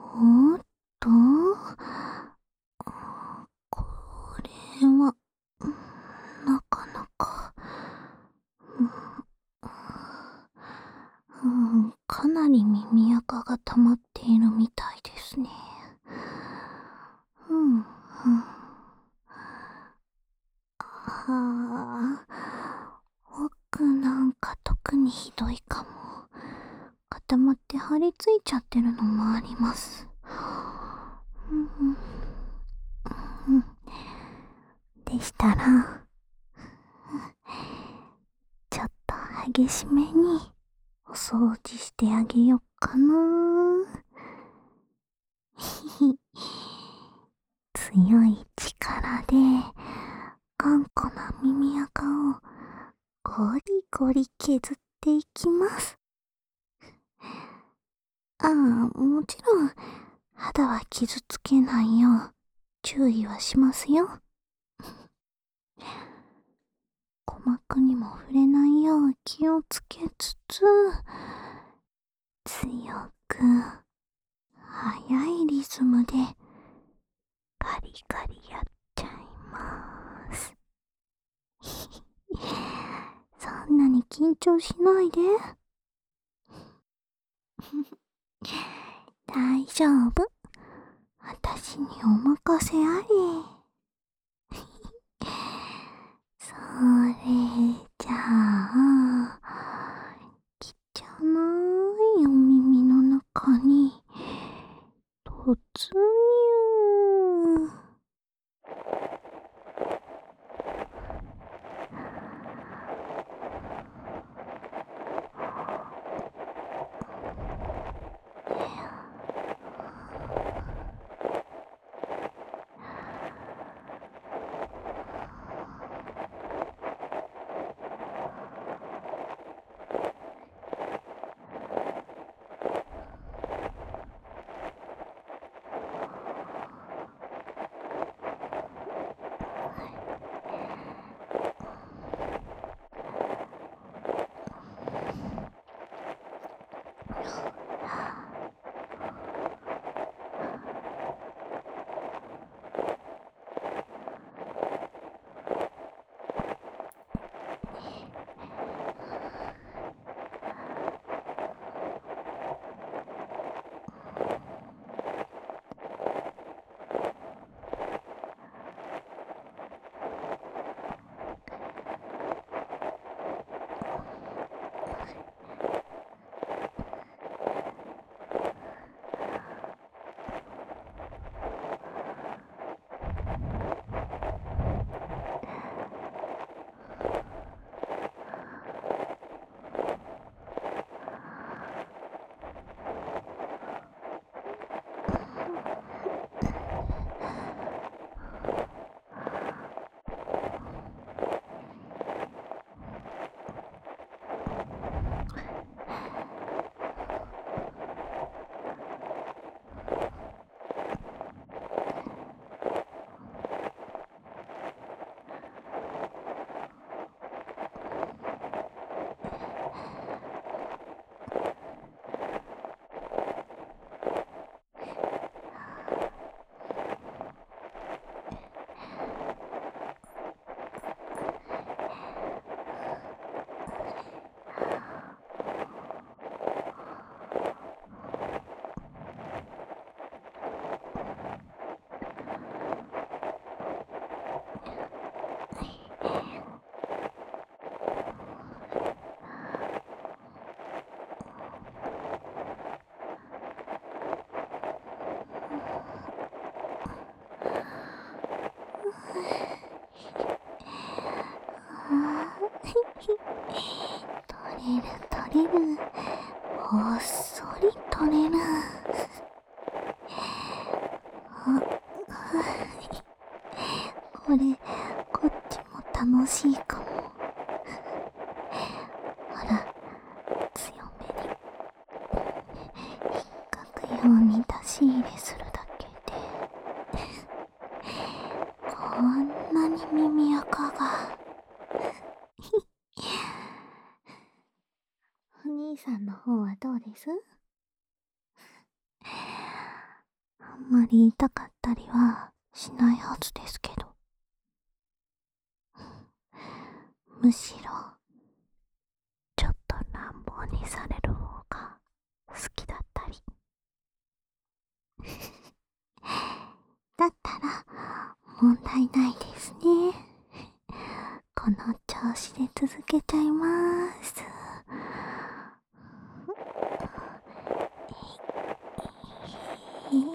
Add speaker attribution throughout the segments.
Speaker 1: おっと、これは、なかなか、かなり耳垢が溜まっているみたいですね。はあ、奥なんか特にひどいかも。固まって張り付いちゃってるのもあります。うんうんでしたら、ちょっと激しめにお掃除してあげよっかな。強い力で頑固な耳垢をゴリゴリ削っていきます。もちろん肌は傷つけないよう注意はしますよ。鼓膜にも触れないよう気をつけつつ、強く速いリズムでガリガリやっちゃいます。そんなに緊張しないで。大丈夫。私にお任せあれ。それじゃあ、汚いお耳の中に突入。取れる取れる。ほっそり取れる。これ、こっちも楽しいかも。ほら、強めに引っかくように出し入れするだけで、こんなに耳垢が。お兄さんの方はどうです？ んまり痛かったりはしないはずですけど。むしろ、ちょっと乱暴にされる方が好きだったり。だったら、問題ないですね。この調子で続けちゃいます。えい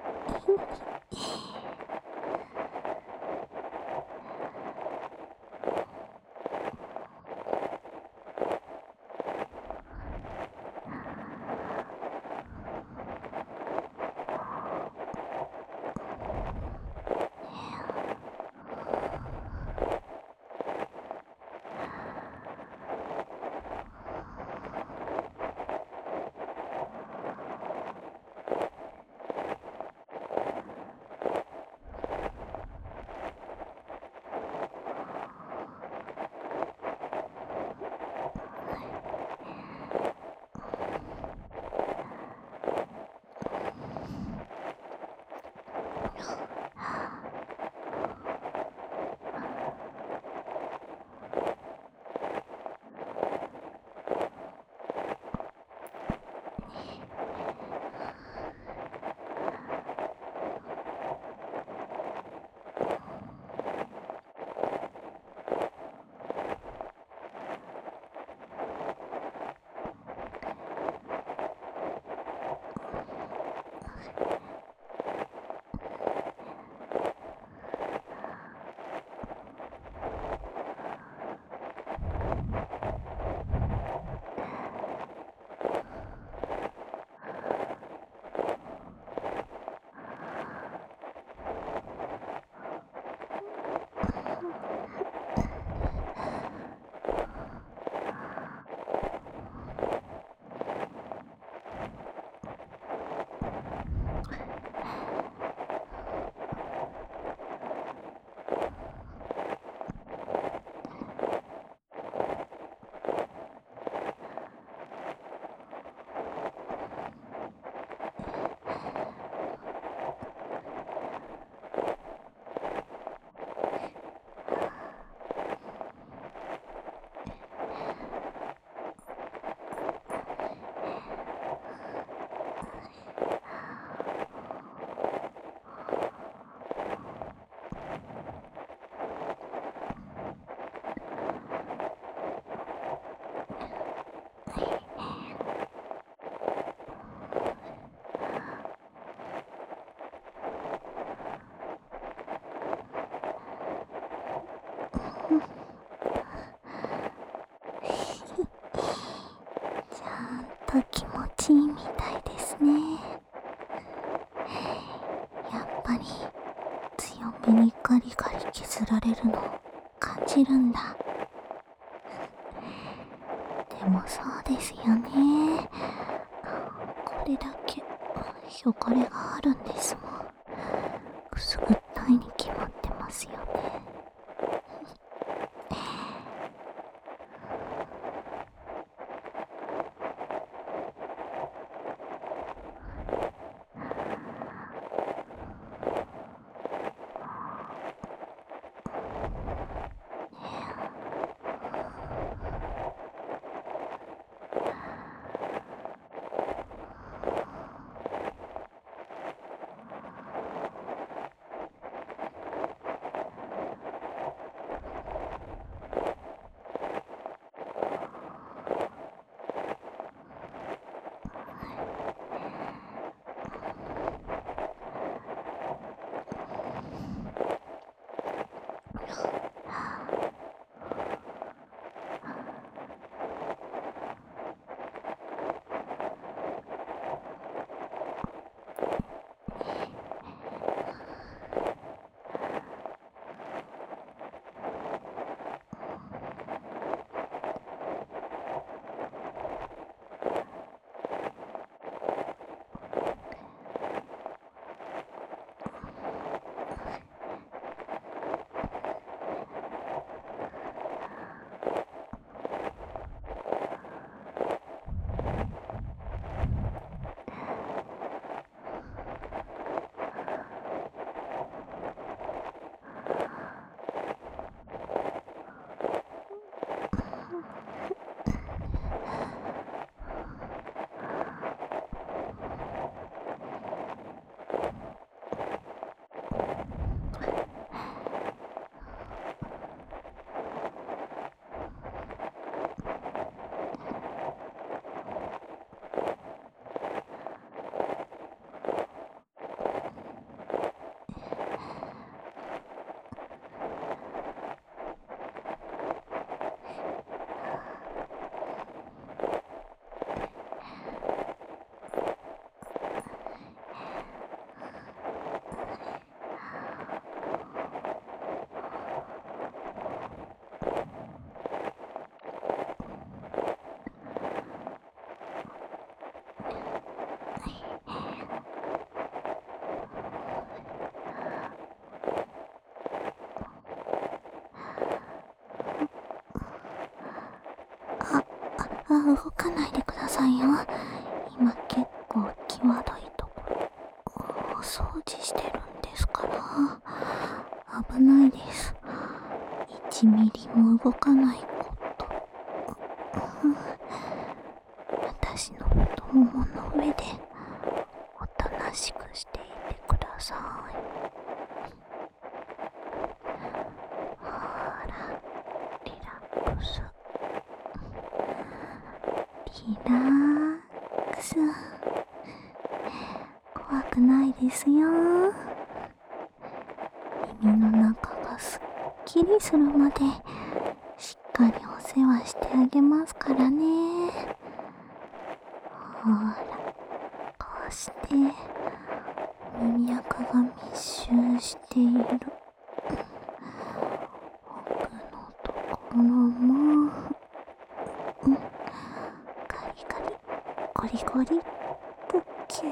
Speaker 1: ちゃんと気持ちいいみたいですね。やっぱり強めにガリガリ削られるの感じるんだ。でもそうですよね。これだけ汚れがあるんですもん。くすぐったいに決まってますよね。 動かないでくださいよ。今結構際どいところお掃除してるんですから。危ないです。1ミリも動かないこと。私の太ももの上でおとなしくしていてください。ほら、リラックス。リラックス。怖くないですよ。耳の中がすっきりするまでしっかりお世話してあげますからね。ほら、こうして耳垢が密集している奥のところも、ガリガリゴリゴリっと削って、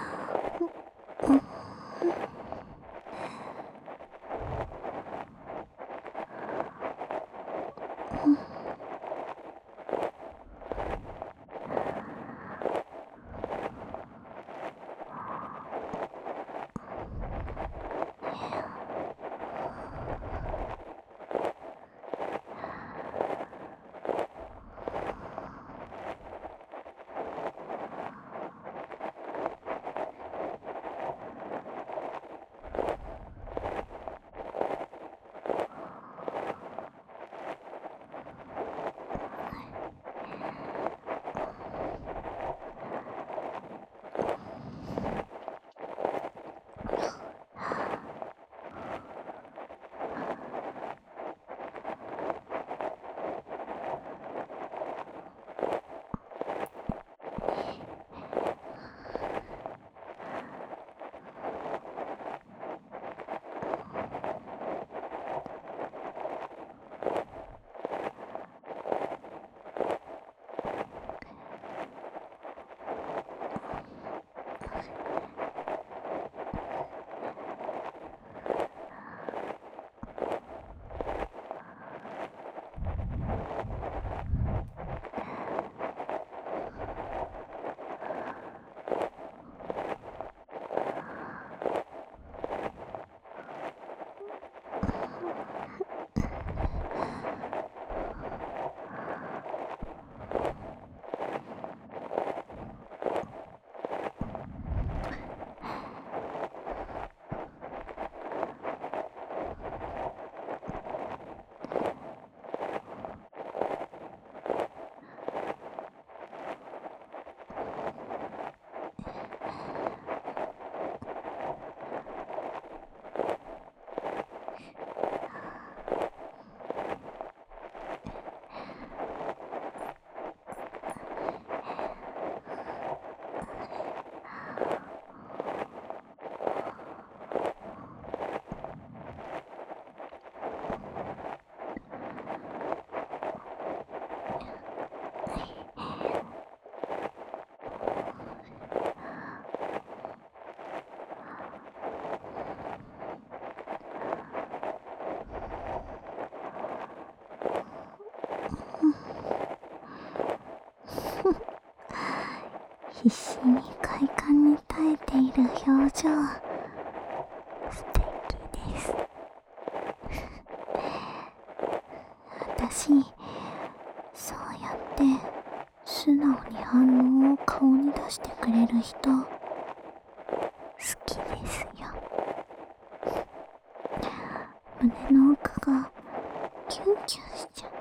Speaker 1: 必死に快感に耐えている表情、素敵です。私、そうやって素直に反応を顔に出してくれる人、好きですよ。胸の奥がキュンキュンしちゃう。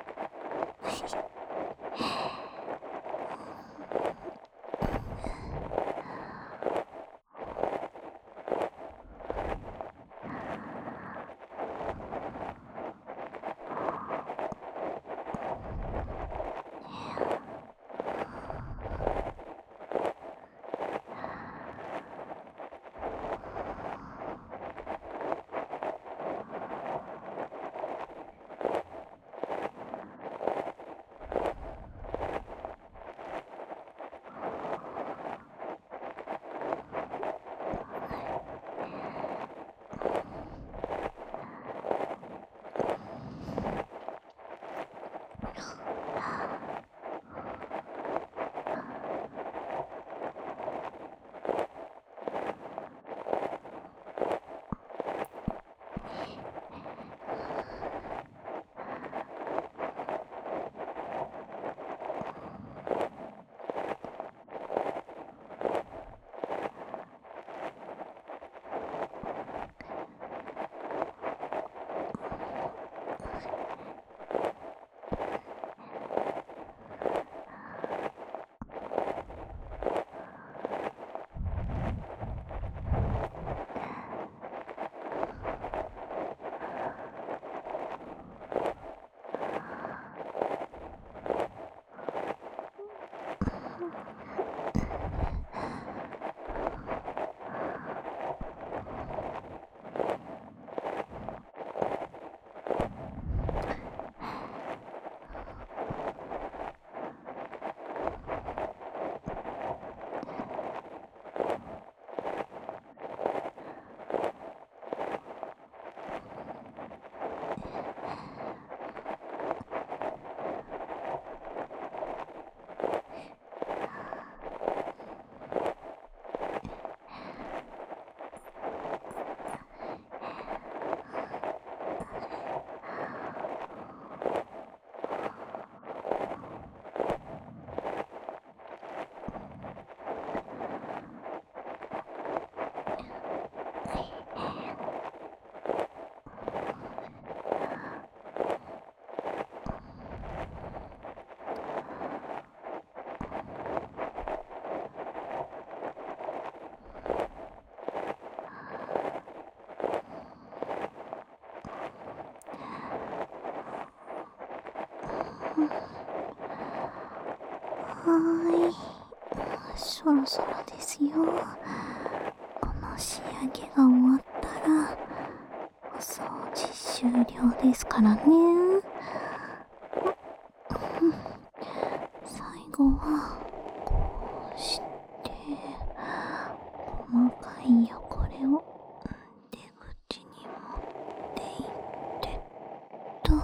Speaker 1: ーい、そろそろですよ。この仕上げが終わったらお掃除終了ですからね。最後はこうして細かい汚れを出口に持っていってと。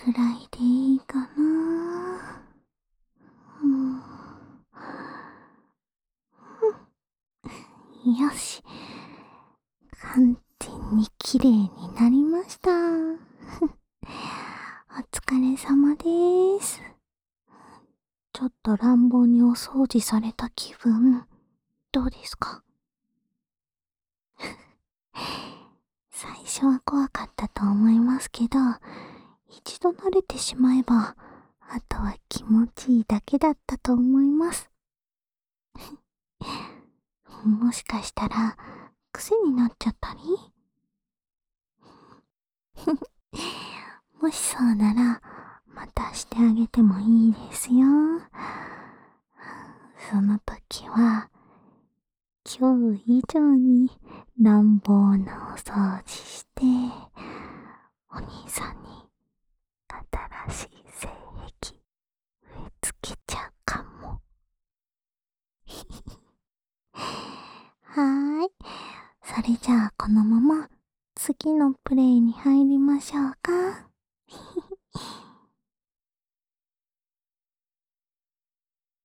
Speaker 1: くらいでいいかな。うん。よし。完全に綺麗になりました。お疲れ様です。ちょっと乱暴にお掃除された気分、どうですか？最初は怖かったと思いますけど、一度慣れてしまえば、あとは気持ちいいだけだったと思います。もしかしたら、癖になっちゃったりもしそうなら、またしてあげてもいいですよ。その時は、今日以上に乱暴なお掃除して、お兄さんに新しい性癖植え付けちゃうかも。はーい。それじゃあこのまま次のプレイに入りましょうか。